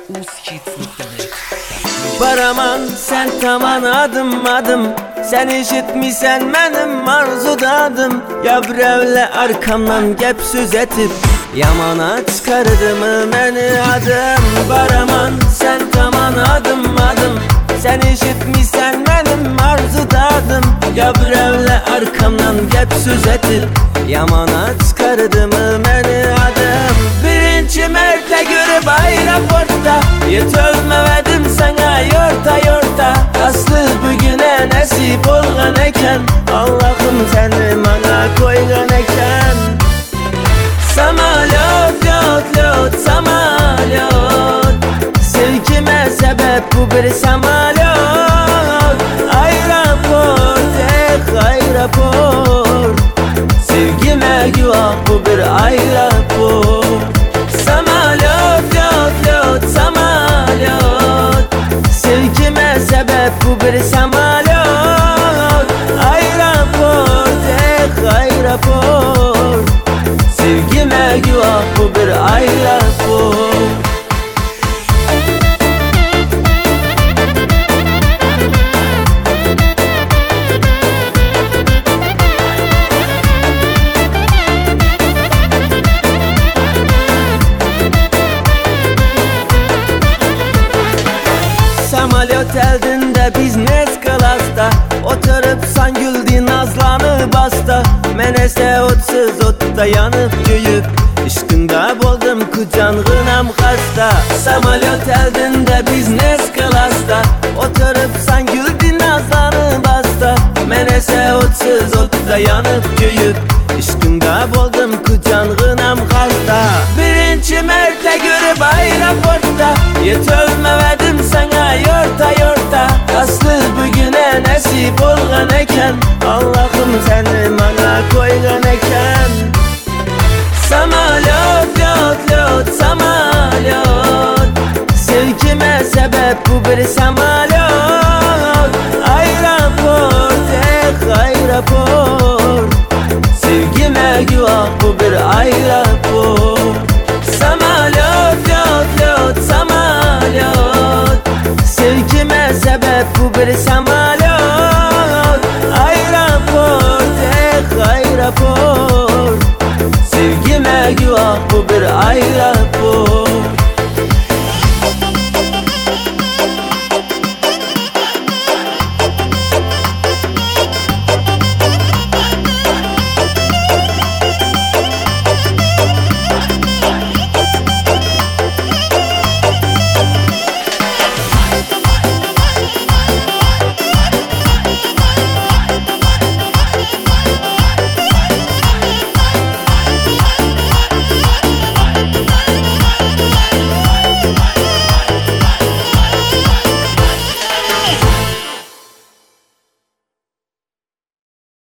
Baraman sen taman adım adım, sen işitmişsen benim arzudadım. Ya birevle arkamdan gep söz etip yamana çıkardı mı beni adım. Baraman sen taman adım adım, sen işitmişsen benim arzudadım. Ya birevle arkamdan gep söz etip yamana çıkardı mı beni adım. Birinci merte görüp aeroportta yetölmemedim sana yorta yorta. Aslı bugüne nasip olgan eken, Allah'ım seni bana koygan eken. Samalot lot lot samalot, sevgime sebep bu bir samalot. Aeroport aeroport, sevgime güvah bu bir aeroport. Samalot lot lot samalot, sevgime sebep bu bir samalot. Aeroport aeroport, sevgime güvah bu bir aeroport. Samolyot eldinde biznes klasta, oturup san güldü nazlanı basta. Men ese otsuz otta yanıp köyüp, işkında boldum kucağınam hasta. Samolyot eldinde biznes klasta, oturup san güldü nazlanı basta. Men ese otsuz otta yanıp köyüp, işkında boldum kucağınam hasta. Birinci merte görüp aeroportta yetölmemedim sana yorta yorta. Aslı bugüne nasip olgan eken, Allah'ım seni bana koygan eken. Samalot lot lot samalot, sevgime sebep bu bir samalot. Aeroport aeroport, sevgime güvah bu bir aeroport. Samalot lot lot samalot, sevgime sebep bu bir samalot.